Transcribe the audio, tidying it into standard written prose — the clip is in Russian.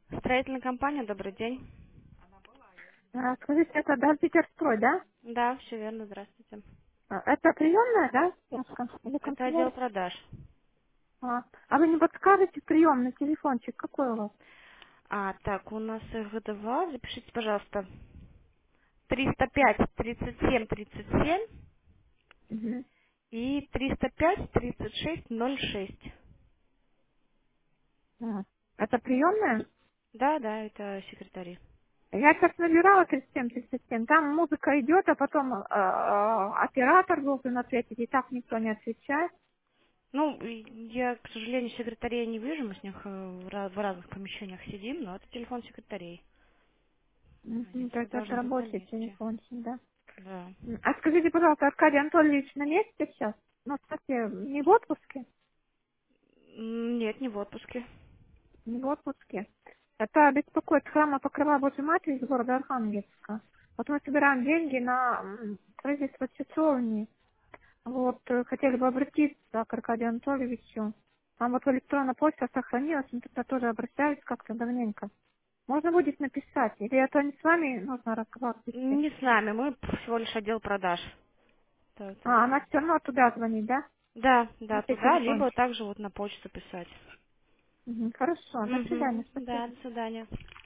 Строительная компания, добрый день. Скажите, это Питерстрой, да? Да, все верно, здравствуйте. Это приемная, да, Сашка? Или Это отдел канцелярия? продаж. А вы не подскажете приемный телефончик? Какой у вас? Так, у нас их два. Запишите, пожалуйста. 305 37 37 Мгм. и 305 36 06. А, Это приемная? Да, да, это секретари. Я сейчас набирала 3737. Там музыка идет, а потом оператор должен ответить, и так никто не отвечает. Ну, я, к сожалению, секретарей не вижу, мы с них в разных помещениях сидим, но это телефон секретарей. Они Мгм, то все есть это должны быть на рабочий месте. телефон, да. Да. А скажите, пожалуйста, Аркадий Анатольевич на месте сейчас? Ну, кстати, не в отпуске? Нет, не в отпуске. Не в отпуске. Это беспокоит храма Покрова Божьей Матери из города Архангельска. Вот мы собираем деньги на строительство часовни. Вот, хотели бы обратиться к Аркадию Анатольевичу. Там вот электронная почта сохранилась, мы тогда тоже обращались как-то давненько. Можно будет написать? Или это не с вами нужно разговор вести? Не с нами, мы всего лишь отдел продаж. То есть, Она все равно туда звонит, да? да, На да, все туда, либо телефончик. также вот на почту писать. Мгм, хорошо, до свидания, Угу, да, спасибо. до свидания.